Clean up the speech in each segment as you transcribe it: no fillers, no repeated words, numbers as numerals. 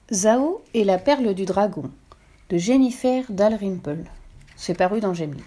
Zhao et la perle du dragon de Jennifer Dalrymple. C'est paru dans Gemini.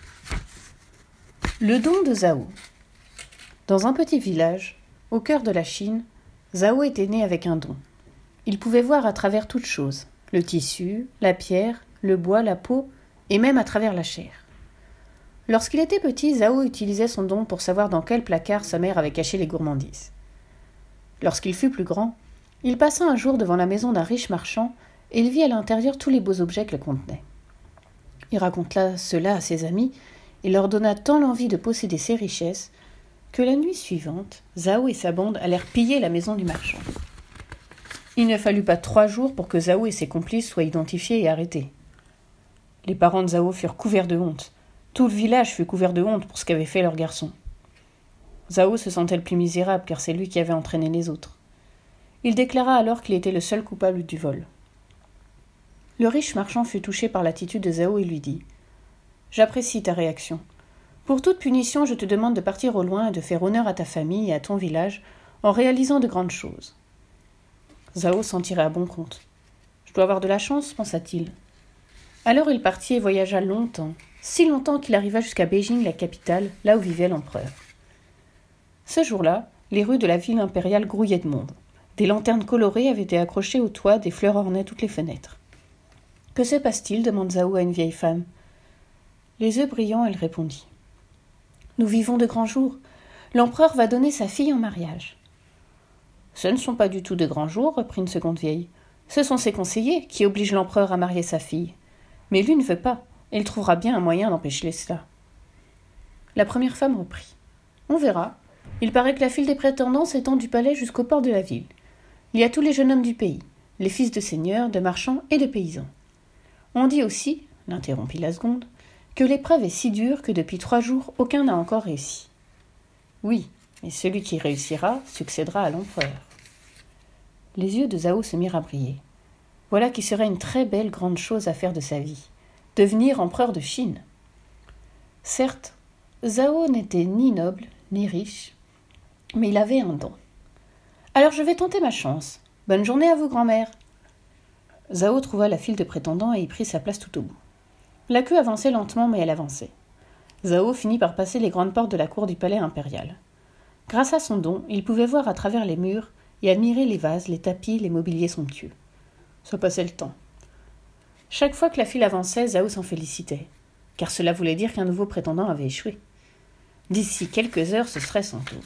Le don de Zhao. Dans un petit village, au cœur de la Chine, Zhao était né avec un don. Il pouvait voir à travers toutes choses, le tissu, la pierre, le bois, la peau, et même à travers la chair. Lorsqu'il était petit, Zhao utilisait son don pour savoir dans quel placard sa mère avait caché les gourmandises. Lorsqu'il fut plus grand, il passa un jour devant la maison d'un riche marchand et il vit à l'intérieur tous les beaux objets que le contenaient. Il raconta cela à ses amis et leur donna tant l'envie de posséder ses richesses que la nuit suivante, Zhao et sa bande allèrent piller la maison du marchand. Il ne fallut pas 3 jours pour que Zhao et ses complices soient identifiés et arrêtés. Les parents de Zhao furent couverts de honte. Tout le village fut couvert de honte pour ce qu'avait fait leur garçon. Zhao se sentait le plus misérable car c'est lui qui avait entraîné les autres. Il déclara alors qu'il était le seul coupable du vol. Le riche marchand fut touché par l'attitude de Zhao et lui dit « J'apprécie ta réaction. Pour toute punition, je te demande de partir au loin et de faire honneur à ta famille et à ton village en réalisant de grandes choses. » Zhao s'en tirait à bon compte. « Je dois avoir de la chance, pensa-t-il. » Alors il partit et voyagea longtemps, si longtemps qu'il arriva jusqu'à Beijing, la capitale, là où vivait l'empereur. Ce jour-là, les rues de la ville impériale grouillaient de monde. Des lanternes colorées avaient été accrochées au toit, des fleurs ornaient toutes les fenêtres. « Que se passe-t-il » demande Zhao à une vieille femme. Les yeux brillants, elle répondit. « Nous vivons de grands jours. L'empereur va donner sa fille en mariage. »« Ce ne sont pas du tout de grands jours, » reprit une seconde vieille. « Ce sont ses conseillers qui obligent l'empereur à marier sa fille. Mais lui ne veut pas, et il trouvera bien un moyen d'empêcher cela. » La première femme reprit. « On verra. Il paraît que la file des prétendants s'étend du palais jusqu'au port de la ville. Il y a tous les jeunes hommes du pays, les fils de seigneurs, de marchands et de paysans. On dit aussi, l'interrompit la seconde, que l'épreuve est si dure que depuis 3 jours, aucun n'a encore réussi. Oui, mais celui qui réussira succédera à l'empereur. » Les yeux de Zhao se mirent à briller. Voilà qui serait une très belle grande chose à faire de sa vie, devenir empereur de Chine. Certes, Zhao n'était ni noble, ni riche, mais il avait un don. « Alors je vais tenter ma chance. Bonne journée à vous, grand-mère. » Zhao trouva la file de prétendants et y prit sa place tout au bout. La queue avançait lentement, mais elle avançait. Zhao finit par passer les grandes portes de la cour du palais impérial. Grâce à son don, il pouvait voir à travers les murs et admirer les vases, les tapis, les mobiliers somptueux. Ça passait le temps. Chaque fois que la file avançait, Zhao s'en félicitait, car cela voulait dire qu'un nouveau prétendant avait échoué. D'ici quelques heures, ce serait son tour.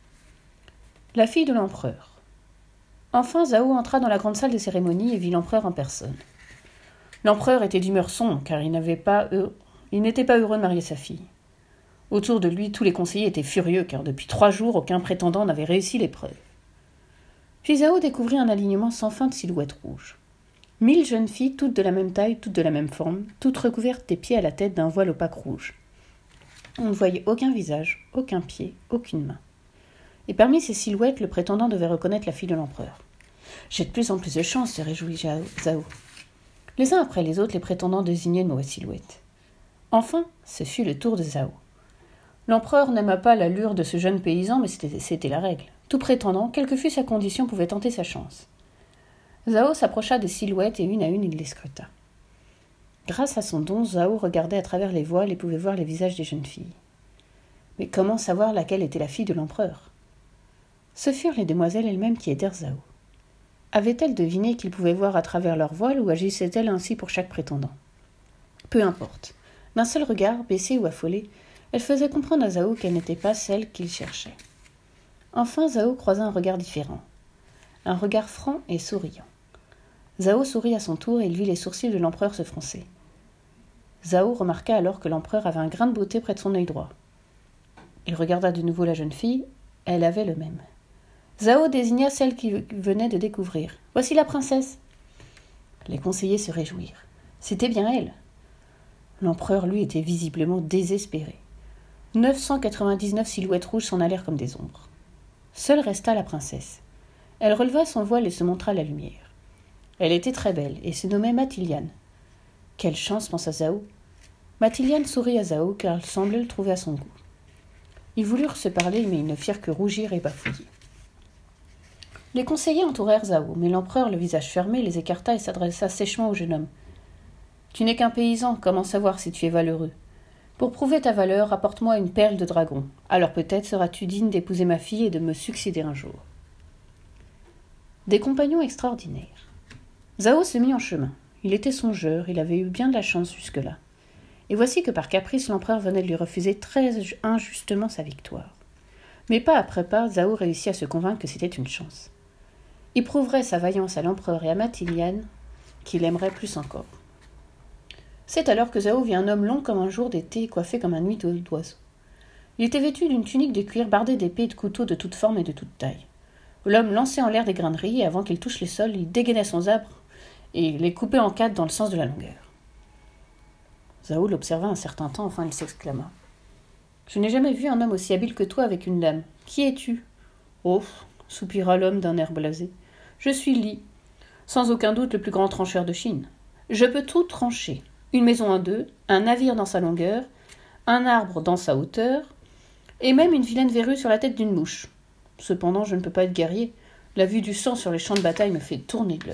La fille de l'empereur. Enfin, Zhao entra dans la grande salle de cérémonie et vit l'empereur en personne. L'empereur était d'humeur sombre, car il n'était pas heureux de marier sa fille. Autour de lui, tous les conseillers étaient furieux, car depuis 3 jours, aucun prétendant n'avait réussi l'épreuve. Puis Zhao découvrit un alignement sans fin de silhouettes rouges. 1000 jeunes filles, toutes de la même taille, toutes de la même forme, toutes recouvertes des pieds à la tête d'un voile opaque rouge. On ne voyait aucun visage, aucun pied, aucune main. Et parmi ces silhouettes, le prétendant devait reconnaître la fille de l'empereur. « J'ai de plus en plus de chance », se réjouit Zhao. Les uns après les autres, les prétendants désignaient une mauvaise silhouette. Enfin, ce fut le tour de Zhao. L'empereur n'aima pas l'allure de ce jeune paysan, mais c'était la règle. Tout prétendant, quelle que fût sa condition, pouvait tenter sa chance. Zhao s'approcha des silhouettes et une à une, il les scruta. Grâce à son don, Zhao regardait à travers les voiles et pouvait voir les visages des jeunes filles. Mais comment savoir laquelle était la fille de l'empereur ? Ce furent les demoiselles elles-mêmes qui aidèrent Zhao. Avaient-elles deviné qu'il pouvait voir à travers leurs voiles ou agissaient-elles ainsi pour chaque prétendant ? Peu importe. D'un seul regard, baissé ou affolé, elles faisaient comprendre à Zhao qu'elle n'était pas celle qu'il cherchait. Enfin, Zhao croisa un regard différent. Un regard franc et souriant. Zhao sourit à son tour et il vit les sourcils de l'empereur se froncer. Zhao remarqua alors que l'empereur avait un grain de beauté près de son œil droit. Il regarda de nouveau la jeune fille, elle avait le même. Zhao désigna celle qu'il venait de découvrir. « Voici la princesse !» Les conseillers se réjouirent. C'était bien elle. L'empereur, lui, était visiblement désespéré. 999 silhouettes rouges s'en allèrent comme des ombres. Seule resta la princesse. Elle releva son voile et se montra à la lumière. Elle était très belle et se nommait Mathiliane. Quelle chance, pensa Zhao. Mathiliane sourit à Zhao car elle semblait le trouver à son goût. Ils voulurent se parler, mais ils ne firent que rougir et bafouiller. Les conseillers entourèrent Zhao, mais l'empereur, le visage fermé, les écarta et s'adressa sèchement au jeune homme. « Tu n'es qu'un paysan, comment savoir si tu es valeureux ? Pour prouver ta valeur, apporte-moi une perle de dragon. Alors peut-être seras-tu digne d'épouser ma fille et de me succéder un jour. » Des compagnons extraordinaires. Zhao se mit en chemin. Il était songeur, il avait eu bien de la chance jusque-là. Et voici que par caprice, l'empereur venait de lui refuser très injustement sa victoire. Mais pas après pas, Zhao réussit à se convaincre que c'était une chance. Il prouverait sa vaillance à l'empereur et à Matilliane, qui l'aimerait plus encore. C'est alors que Zhao vit un homme long comme un jour d'été et coiffé comme un nuit d'oiseau. Il était vêtu d'une tunique de cuir bardée d'épées et de couteaux de toutes formes et de toutes tailles. L'homme lançait en l'air des graineries et avant qu'il touche le sol, il dégainait son sabre et les coupait en quatre dans le sens de la longueur. Zhao l'observa un certain temps, enfin il s'exclama. « Je n'ai jamais vu un homme aussi habile que toi avec une lame. Qui es-tu ?»« Oh, soupira l'homme d'un air blasé. Je suis Li, sans aucun doute le plus grand trancheur de Chine. Je peux tout trancher. Une maison en deux, un navire dans sa longueur, un arbre dans sa hauteur, et même une vilaine verrue sur la tête d'une mouche. Cependant, je ne peux pas être guerrier. La vue du sang sur les champs de bataille me fait tourner de l'œil. »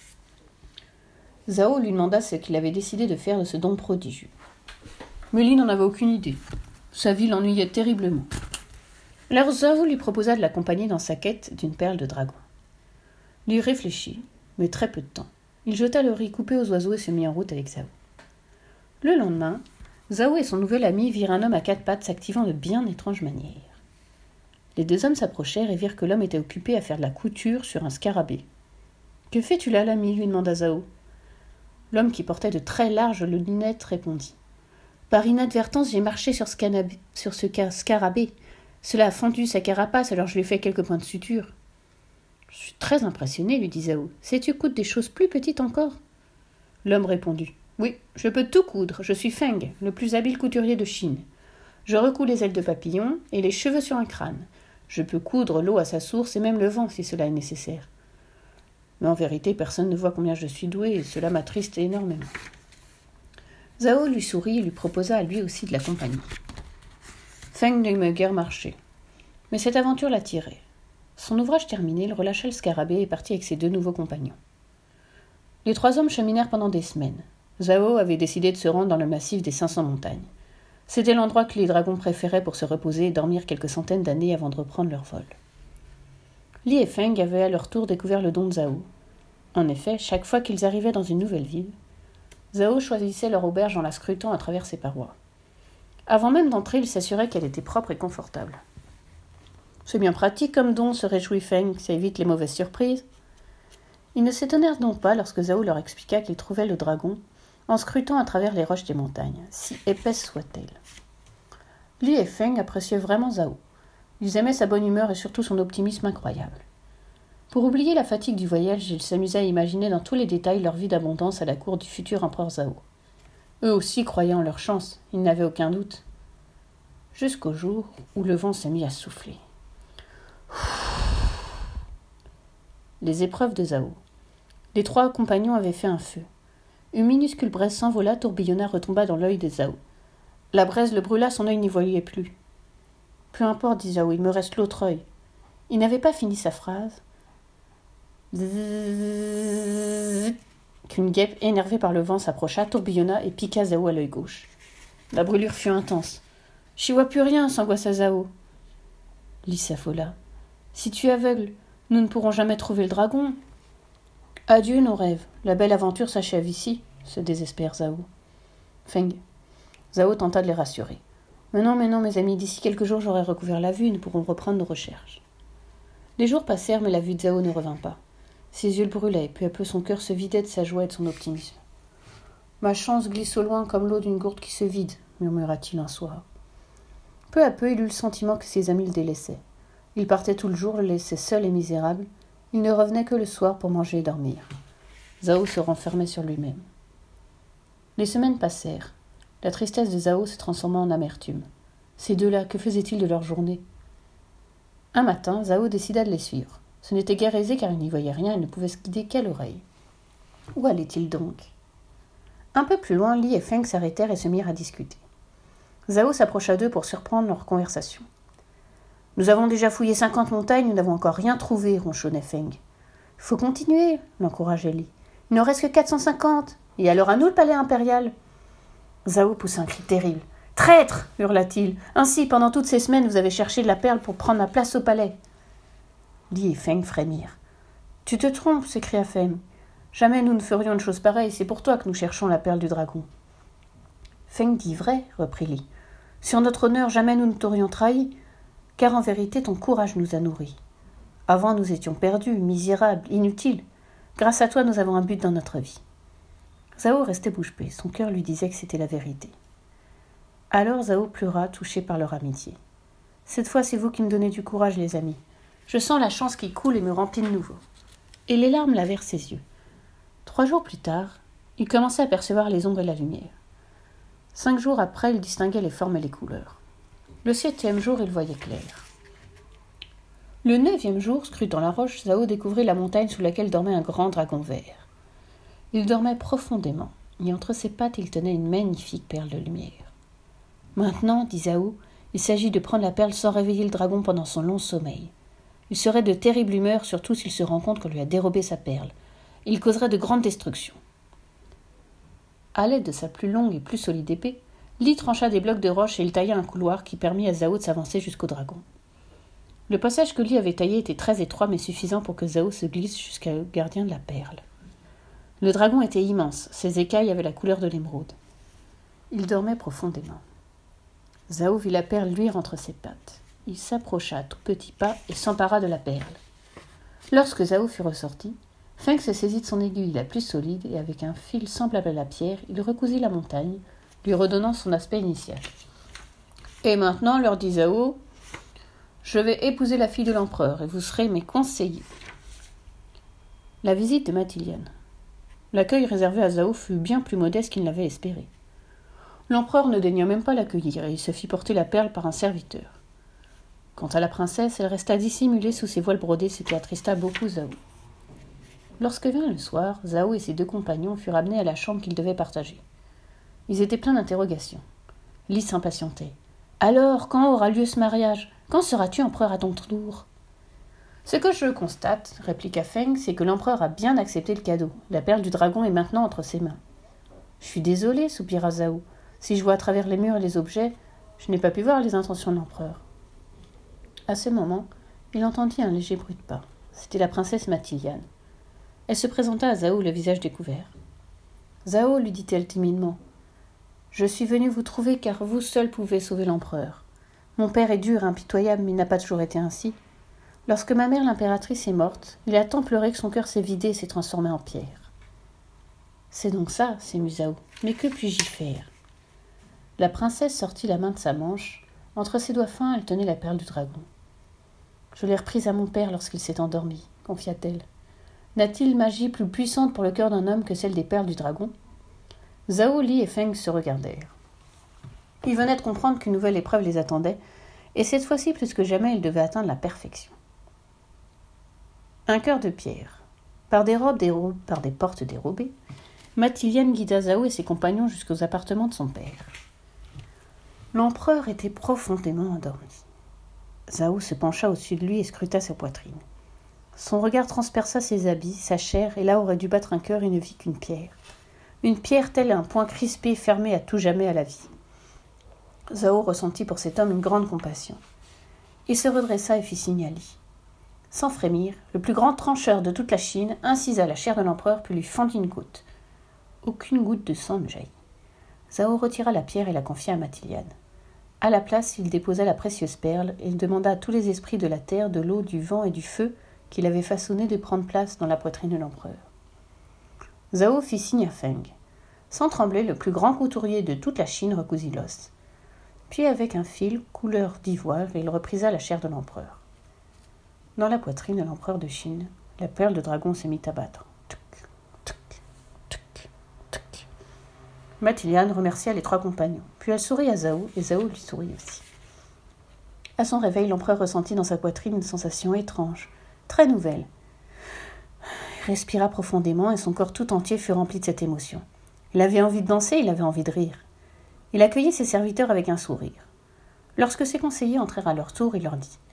Zhao lui demanda ce qu'il avait décidé de faire de ce don prodigieux. Mais Li n'en avait aucune idée. Sa vie l'ennuyait terriblement. Alors Zhao lui proposa de l'accompagner dans sa quête d'une perle de dragon. Li réfléchit, mais très peu de temps. Il jeta le riz coupé aux oiseaux et se mit en route avec Zhao. Le lendemain, Zhao et son nouvel ami virent un homme à quatre pattes s'activant de bien étranges manières. Les deux hommes s'approchèrent et virent que l'homme était occupé à faire de la couture sur un scarabée. « Que fais-tu là, l'ami » lui demanda Zhao. L'homme qui portait de très larges lunettes répondit. « Par inadvertance, j'ai marché sur ce scarabée. Cela a fendu sa carapace, alors je lui ai fait quelques points de suture. »« Je suis très impressionné, lui dit Zhao. Sais-tu coudre des choses plus petites encore ?» L'homme répondit. « Oui, je peux tout coudre. Je suis Feng, le plus habile couturier de Chine. Je recouds les ailes de papillon et les cheveux sur un crâne. Je peux coudre l'eau à sa source et même le vent si cela est nécessaire. Mais en vérité, personne ne voit combien je suis doué et cela m'attriste énormément. » Zhao lui sourit et lui proposa à lui aussi de l'accompagner. Feng n'aimait guère marcher, mais cette aventure l'attirait. Son ouvrage terminé, il relâcha le scarabée et partit avec ses deux nouveaux compagnons. Les trois hommes cheminèrent pendant des semaines. Zhao avait décidé de se rendre dans le massif des 500 montagnes. C'était l'endroit que les dragons préféraient pour se reposer et dormir quelques centaines d'années avant de reprendre leur vol. Li et Feng avaient à leur tour découvert le don de Zhao. En effet, chaque fois qu'ils arrivaient dans une nouvelle ville, Zhao choisissait leur auberge en la scrutant à travers ses parois. Avant même d'entrer, il s'assurait qu'elle était propre et confortable. « C'est bien pratique comme don, se réjouit Feng, ça évite les mauvaises surprises. » Ils ne s'étonnèrent donc pas lorsque Zhao leur expliqua qu'il trouvait le dragon en scrutant à travers les roches des montagnes, si épaisses soient-elles. Li et Feng appréciaient vraiment Zhao. Ils aimaient sa bonne humeur et surtout son optimisme incroyable. Pour oublier la fatigue du voyage, ils s'amusaient à imaginer dans tous les détails leur vie d'abondance à la cour du futur empereur Zhao. Eux aussi croyaient en leur chance, ils n'avaient aucun doute. Jusqu'au jour où le vent s'est mis à souffler. Les épreuves de Zhao. Les trois compagnons avaient fait un feu. Une minuscule braise s'envola, tourbillonna, retomba dans l'œil de Zhao. La braise le brûla, son œil n'y voyait plus. « Peu importe, dit Zhao, il me reste l'autre œil. » Il n'avait pas fini sa phrase. Qu'une guêpe, énervée par le vent, s'approcha, tourbillonna et piqua Zhao à l'œil gauche. La brûlure fut intense. « J'y vois plus rien, s'angoissa Zhao. » Li s'affola. « Si tu es aveugle, nous ne pourrons jamais trouver le dragon. » « Adieu nos rêves, la belle aventure s'achève ici, » se désespère Zhao. Feng. Zhao tenta de les rassurer. « Mais non, mes amis, d'ici quelques jours j'aurai recouvert la vue et nous pourrons reprendre nos recherches. » Les jours passèrent, mais la vue de Zhao ne revint pas. Ses yeux le brûlaient, et peu à peu son cœur se vidait de sa joie et de son optimisme. « Ma chance glisse au loin comme l'eau d'une gourde qui se vide, » murmura-t-il un soir. Peu à peu, il eut le sentiment que ses amis le délaissaient. Il partait tout le jour, le laissait seul et misérable. Il ne revenait que le soir pour manger et dormir. Zhao se renfermait sur lui-même. Les semaines passèrent. La tristesse de Zhao se transforma en amertume. Ces deux-là, que faisaient-ils de leur journée ? Un matin, Zhao décida de les suivre. Ce n'était guère aisé car il n'y voyait rien et ne pouvait se guider qu'à l'oreille. Où allait-il donc ? Un peu plus loin, Li et Feng s'arrêtèrent et se mirent à discuter. Zhao s'approcha d'eux pour surprendre leur conversation. « Nous avons déjà fouillé 50 montagnes, nous n'avons encore rien trouvé, ronchonnait Feng. Il faut continuer, l'encourageait Li. Il n'en reste que 450, et alors à nous le palais impérial. Zhao poussa un cri terrible. Traître, hurla-t-il. Ainsi, pendant toutes ces semaines, vous avez cherché de la perle pour prendre ma place au palais. Li et Feng frémirent. Tu te trompes, s'écria Feng. Jamais nous ne ferions une chose pareille, c'est pour toi que nous cherchons la perle du dragon. Feng dit vrai, reprit Li. Sur notre honneur, jamais nous ne t'aurions trahi, car en vérité ton courage nous a nourris. Avant nous étions perdus, misérables, inutiles. Grâce à toi, nous avons un but dans notre vie. Zhao restait bouche bée, son cœur lui disait que c'était la vérité. Alors Zhao pleura, touché par leur amitié. Cette fois, c'est vous qui me donnez du courage, les amis. Je sens la chance qui coule et me remplit de nouveau. Et les larmes lavèrent ses yeux. 3 jours plus tard, il commençait à percevoir les ombres et la lumière. 5 jours après, il distinguait les formes et les couleurs. Le 7e jour, il voyait clair. Le 9e jour, scrutant la roche, Zhao découvrit la montagne sous laquelle dormait un grand dragon vert. Il dormait profondément, et entre ses pattes il tenait une magnifique perle de lumière. Maintenant, dit Zhao, il s'agit de prendre la perle sans réveiller le dragon pendant son long sommeil. Il serait de terrible humeur, surtout s'il se rend compte qu'on lui a dérobé sa perle. Il causerait de grandes destructions. À l'aide de sa plus longue et plus solide épée, Li trancha des blocs de roche et il tailla un couloir qui permit à Zhao de s'avancer jusqu'au dragon. Le passage que Li avait taillé était très étroit mais suffisant pour que Zhao se glisse jusqu'au gardien de la perle. Le dragon était immense, ses écailles avaient la couleur de l'émeraude. Il dormait profondément. Zhao vit la perle luire entre ses pattes. Il s'approcha à tout petits pas et s'empara de la perle. Lorsque Zhao fut ressorti, Feng se saisit de son aiguille la plus solide et avec un fil semblable à la pierre, il recousit la montagne, lui redonnant son aspect initial. « Et maintenant, leur dit Zhao, je vais épouser la fille de l'empereur et vous serez mes conseillers. » La visite de Matillion. L'accueil réservé à Zhao fut bien plus modeste qu'il ne l'avait espéré. L'empereur ne daigna même pas l'accueillir et il se fit porter la perle par un serviteur. Quant à la princesse, elle resta dissimulée sous ses voiles brodés, ce qui attrista beaucoup Zhao. Lorsque vint le soir, Zhao et ses 2 compagnons furent amenés à la chambre qu'ils devaient partager. Ils étaient pleins d'interrogations. Li s'impatientait. « Alors, quand aura lieu ce mariage ? Quand seras-tu empereur à ton tour ?» Ce que je constate, répliqua Feng, c'est que l'empereur a bien accepté le cadeau. La perle du dragon est maintenant entre ses mains. « Je suis désolé, soupira Zhao. Si je vois à travers les murs et les objets, je n'ai pas pu voir les intentions de l'empereur. » À ce moment, il entendit un léger bruit de pas. C'était la princesse Matillion. Elle se présenta à Zhao, le visage découvert. « Zhao, lui dit-elle timidement, je suis venue vous trouver car vous seul pouvez sauver l'empereur. Mon père est dur et impitoyable, mais il n'a pas toujours été ainsi. Lorsque ma mère l'impératrice est morte, il a tant pleuré que son cœur s'est vidé et s'est transformé en pierre. »« C'est donc ça, s'émut Zhao. Mais que puis-je y faire ?» La princesse sortit la main de sa manche. Entre ses doigts fins, elle tenait la perle du dragon. « Je l'ai reprise à mon père lorsqu'il s'est endormi, » confia-t-elle. « N'a-t-il magie plus puissante pour le cœur d'un homme que celle des perles du dragon ?» Zhao, Li et Feng se regardèrent. Ils venaient de comprendre qu'une nouvelle épreuve les attendait, et cette fois-ci, plus que jamais, ils devaient atteindre la perfection. Un cœur de pierre. Par des portes dérobées, Matillion guida Zhao et ses compagnons jusqu'aux appartements de son père. L'empereur était profondément endormi. Zhao se pencha au-dessus de lui et scruta sa poitrine. Son regard transperça ses habits, sa chair, et là aurait dû battre un cœur, il ne vit qu'une pierre. Une pierre telle un poing crispé, fermé à tout jamais à la vie. Zhao ressentit pour cet homme une grande compassion. Il se redressa et fit signe à Li. Sans frémir, le plus grand trancheur de toute la Chine incisa la chair de l'empereur puis lui fendit une côte. Aucune goutte de sang ne jaillit. Zhao retira la pierre et la confia à Matillion. À la place, il déposa la précieuse perle et demanda à tous les esprits de la terre, de l'eau, du vent et du feu qu'il avait façonnés de prendre place dans la poitrine de l'empereur. Zhao fit signe à Feng. Sans trembler, le plus grand couturier de toute la Chine recousit l'os. Puis, avec un fil couleur d'ivoire, il reprisa la chair de l'empereur. Dans la poitrine de l'empereur de Chine, la perle de dragon se mit à battre. Tuc, tuc, tuc, tuc. Matillion remercia les 3 compagnons. Puis elle sourit à Zhao, et Zhao lui sourit aussi. À son réveil, l'empereur ressentit dans sa poitrine une sensation étrange, très nouvelle. Il respira profondément et son corps tout entier fut rempli de cette émotion. Il avait envie de danser, il avait envie de rire. Il accueillit ses serviteurs avec un sourire. Lorsque ses conseillers entrèrent à leur tour, il leur dit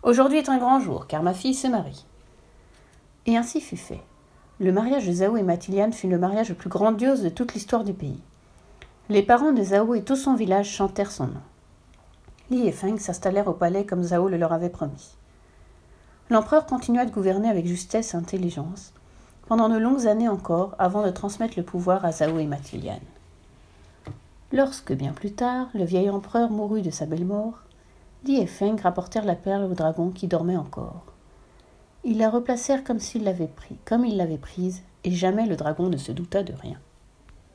Aujourd'hui est un grand jour, car ma fille se marie. » Et ainsi fut fait. Le mariage de Zhao et Mathiliane fut le mariage le plus grandiose de toute l'histoire du pays. Les parents de Zhao et tout son village chantèrent son nom. Li et Feng s'installèrent au palais comme Zhao le leur avait promis. L'empereur continua de gouverner avec justesse et intelligence, pendant de longues années encore, avant de transmettre le pouvoir à Zhao et Mathiliane. Lorsque, bien plus tard, le vieil empereur mourut de sa belle mort, Li et Feng rapportèrent la perle au dragon qui dormait encore. Ils la replacèrent comme il l'avait prise, et jamais le dragon ne se douta de rien.